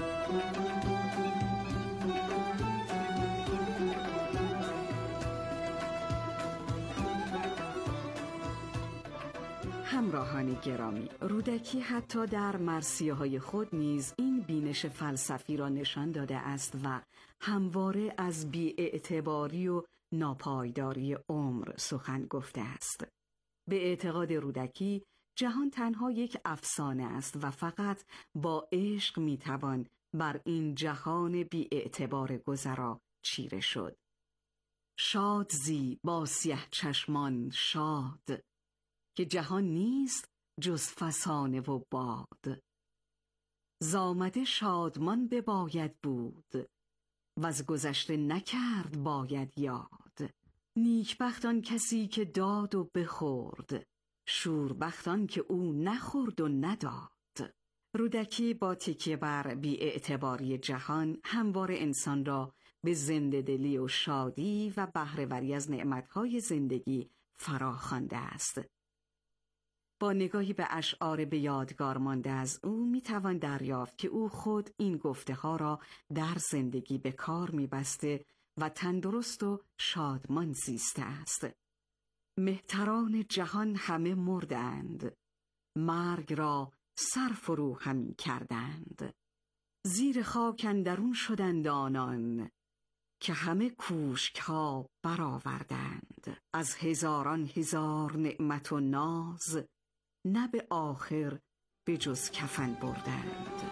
همراهان گرامی، رودکی حتی در مرثیه‌های خود نیز این بینش فلسفی را نشان داده است و همواره از بی‌اعتباری و ناپایداری عمر سخن گفته است. به اعتقاد رودکی جهان تنها یک افسانه است و فقط با عشق میتوان بر این جهان بی اعتبار گذرا چیره شد. شاد زی با سیه چشمان شاد، که جهان نیست جز فسانه و باد. زامده شادمان بباید بود، و از گذشته نکرد باید یاد. نیکبخت آن کسی که داد و بخورد، شوربخت آن که او نخورد و نداد. رودکی با تکیه بر بی‌اعتباری جهان همواره انسان را به زنده دلی و شادی و بهره‌وری از نعمتهای زندگی فرا خوانده است. با نگاهی به اشعار به یادگار مانده از او میتوان دریافت که او خود این گفته ها را در زندگی به کار میبسته و تندرست و شادمان زیسته است. مهتران جهان همه مردند، مرگ را سر فرو همی کردند. زیر خاک اندرون شدند آنان، که همه کوشک ها برآوردند. از هزاران هزار نعمت و ناز، نه به آخر به جز کفن بردند.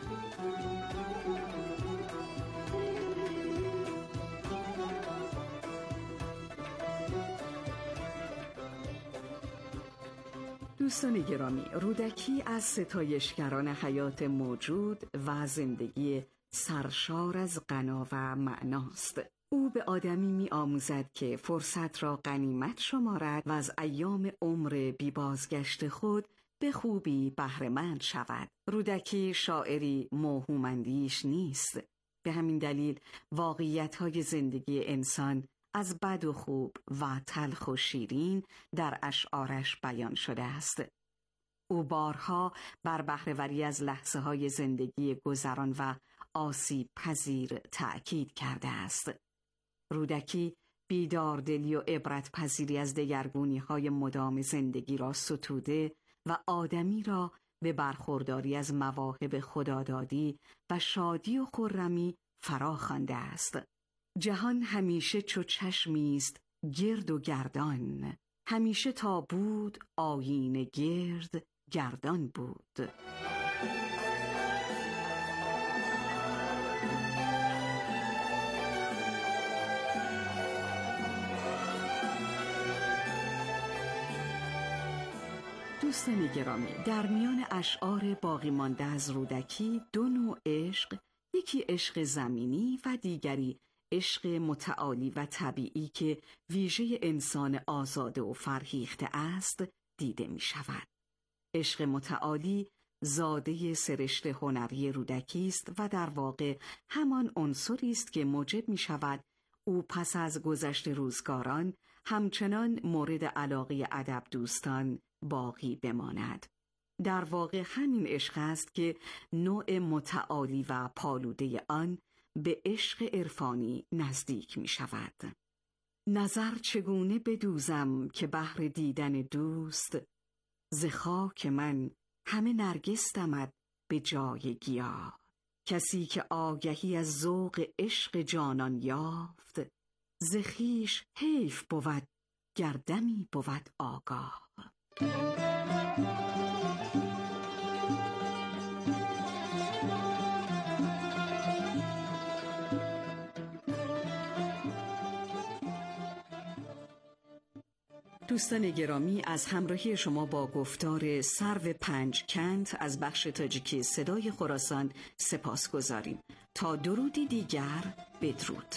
دوستان گرامی، رودکی از ستایشگران حیات موجود و زندگی سرشار از غنا و معناست. او به آدمی می آموزد که فرصت را غنیمت شمارد و از ایام عمر بی بازگشت خود به خوبی بهره‌مند شود. رودکی شاعری موهومندیش نیست. به همین دلیل واقعیت‌های زندگی انسان از بد و خوب و تلخ و شیرین در اشعارش بیان شده است. او بارها بر بهره‌وری از لحظه‌های زندگی گذران و آسیب پذیر تأکید کرده است. رودکی بیداردلی و عبرت پذیری از دگرگونی‌های مدام زندگی را ستوده و آدمی را به برخورداری از مواهب خدادادی و شادی و خرمی فرا خوانده است. جهان همیشه چو چشمی است گرد و گردان، همیشه تا بود آیینه گرد گردان بود. دوستان گرامی، در میان اشعار باقی مانده از رودکی دو نوع عشق، یکی عشق زمینی و دیگری عشق متعالی و طبیعی که ویژه انسان آزاده و فرهیخته است دیده می شود. عشق متعالی زاده سرشت هنری رودکی است و در واقع همان عنصری است که موجب می شود او پس از گذشت روزگاران همچنان مورد علاقه ادب دوستان باقی بماند. در واقع همین عشق است که نوع متعالی و پالوده آن به عشق عرفانی نزدیک می شود. نظر چگونه بدوزم که بهر دیدن دوست، ز خاک من همه نرگس دمد به جای گیاه. کسی که آگهی از ذوق عشق جانان یافت، ز خویش حیف بود گر دمی بود آگاه. دوستان گرامی، از همراهی شما با گفتار سرو پنج کند از بخش تاجیکی صدای خراسان سپاس گذاریم. تا درودی دیگر، بدرود.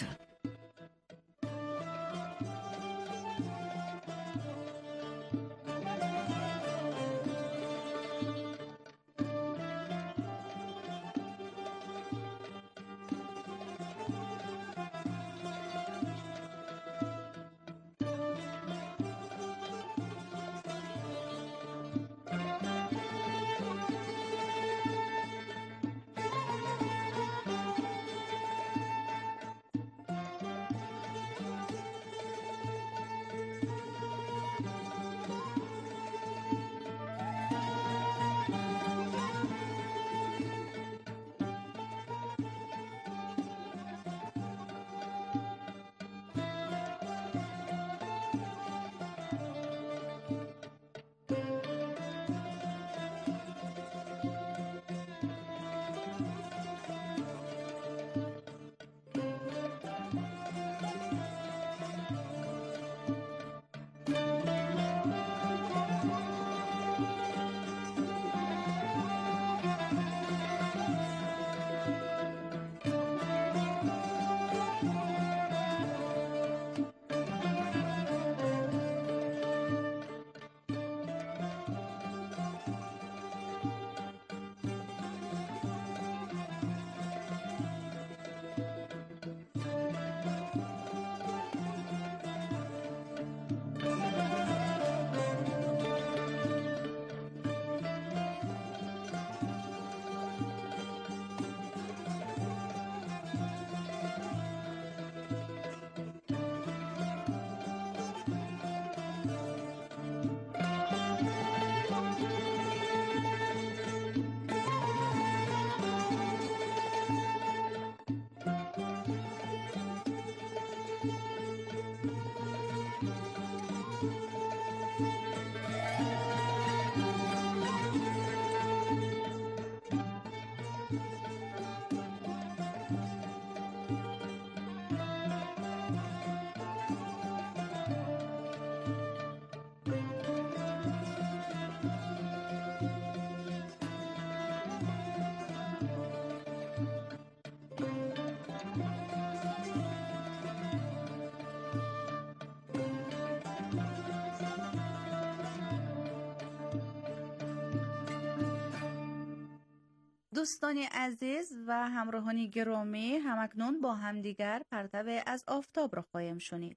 دوستان عزیز و همراهان گرامی، همکنون با همدیگر پرتو از آفتاب را خواهیم شنید.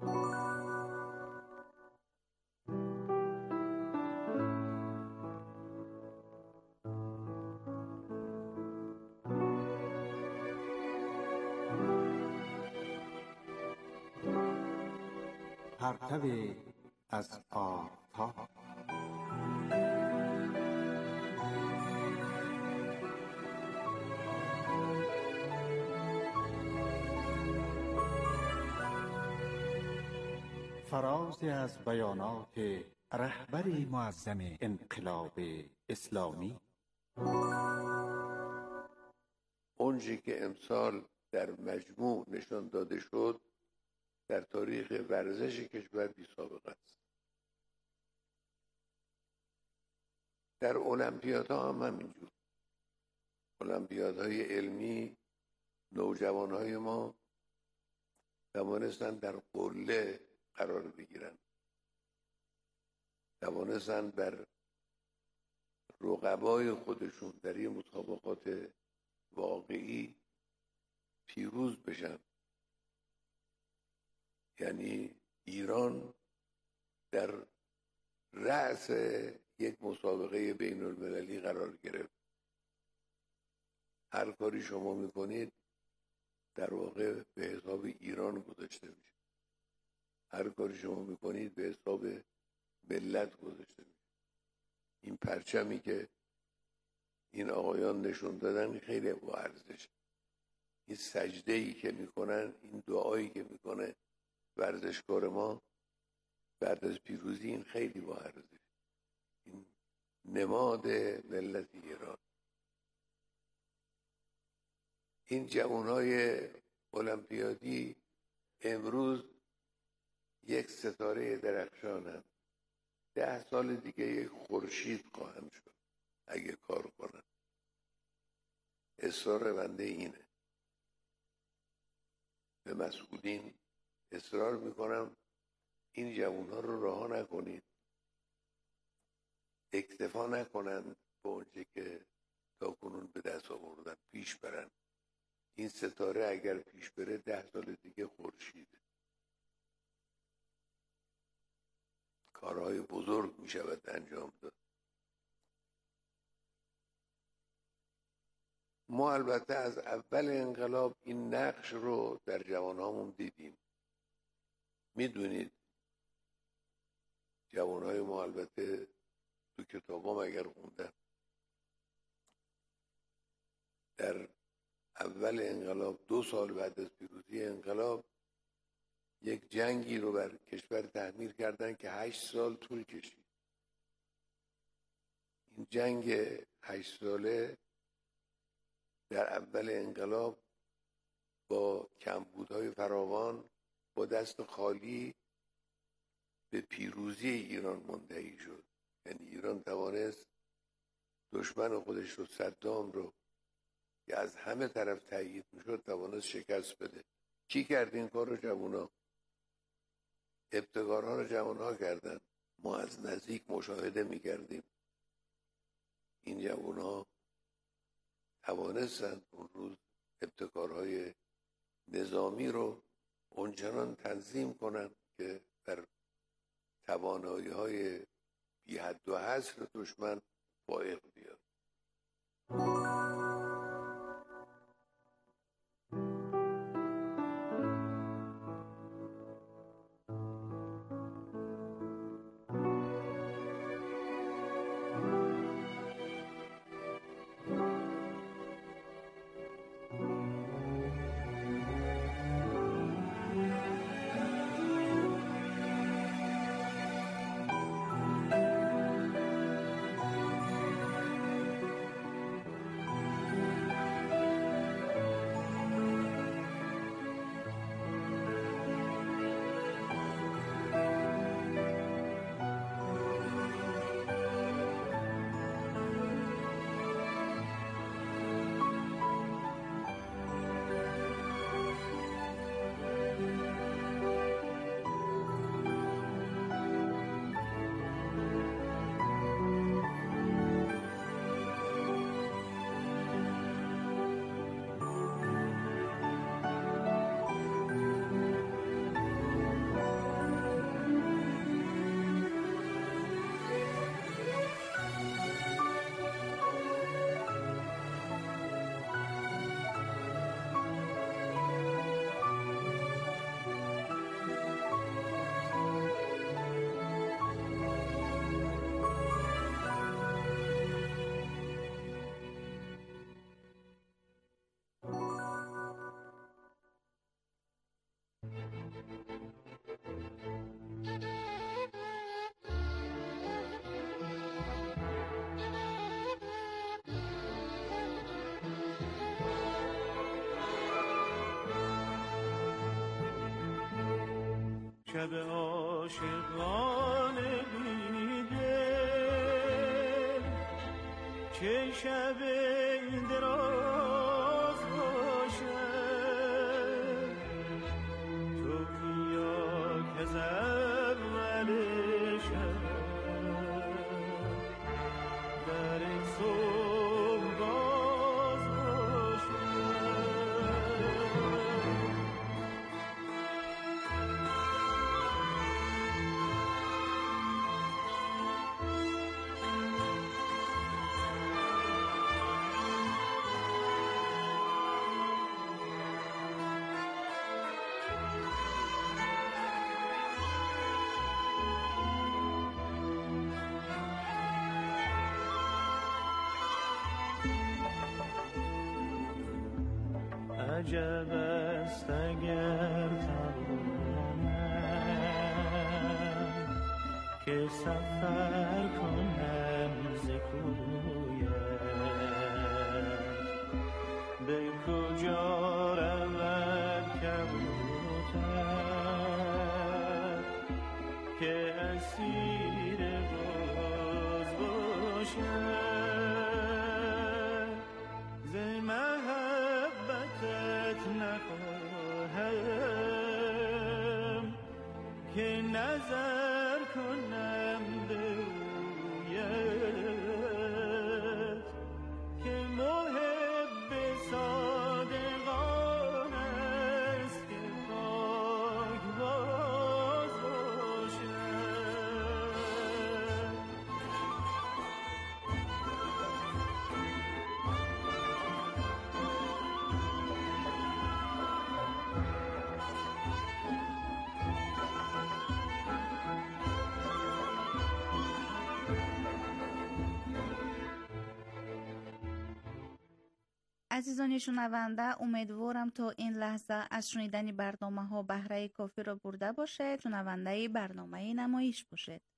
پرتو از آفتاب. فرازی از بیانات رهبر معظم انقلاب اسلامی. اونچه که امسال در مجموع نشان داده شد در تاریخ ورزش کشور بی سابقه است. در المپیادها هم همینجور. المپیادهای علمی نوجوانهای ما توانستند در قله قرار بگیرند، توانستند بر رقبای خودشون در این مسابقات واقعی پیروز بشن. یعنی ایران در رأس یک مسابقه بین المللی قرار گرفت. هر کاری شما میکنید در واقع به حساب ایران گذاشته میشه. هر کاری شما میکنید به حساب ملت گذاشته میشه. این پرچمی که این آقایان نشون دادن خیلی با ارزشه. این سجده‌ای که میکنن، این دعایی که میکنه ورزشکار ما بعد از پیروزی، این خیلی با ارزشه. این نماد ملت ایران. این جوانهای المپیادی امروز یک ستاره درخشانند. ده سال دیگه یک خورشید خواهم شد اگه کار کنن. اصرار بنده اینه. به مسئولین اصرار میکنم این جوانها رو رها نکنید، اکتفا نکنند به اونچه که تا کنون به دست آوردن، پیش برن. این ستاره اگر پیش بره ده سال دیگه خورشیده. کارهای بزرگ می شود انجام داد. ما البته از اول انقلاب این نقش رو در جوانهامون دیدیم. میدونید جوانهای ما البته تو کتابام اگر خوندن در اول انقلاب، دو سال بعد از پیروزی انقلاب، یک جنگی رو بر کشور تحمیل کردن که هشت سال طول کشید. این جنگ هشت ساله در اول انقلاب با کمبودهای فراوان، با دست خالی به پیروزی ایران منتهی شد. یعنی ایران توانست دشمن خودش رو، صدام رو، که از همه طرف تایید میشد، توانست شکست بده. کی کرد این کار رو؟ جوونا. ابتکارها رو جوانها کردن. ما از نزدیک مشاهده میکردیم. این جوانها توانستند اون روز ابتکارهای نظامی رو اونچنان تنظیم کنند که در توانایی‌های بی حد و حصر دشمن فائق بیاد. شب عاشقانه بیدل چه شب دراز باشد تو بیا که ز اول شب در صبح باز باشد. عجب است اگر توانم که سفر کنم ز کویت به کجا رود کبوتر که اسیر باز باشد ز نخواهم که نظر کنم به رویت که محب صادقان است که پاک باز باشد. عزیزان شنونده، امیدوارم تا این لحظه از شنیدن برنامه ها بهره کافی را برده باشه. شنونده برنامه نمایش باشید.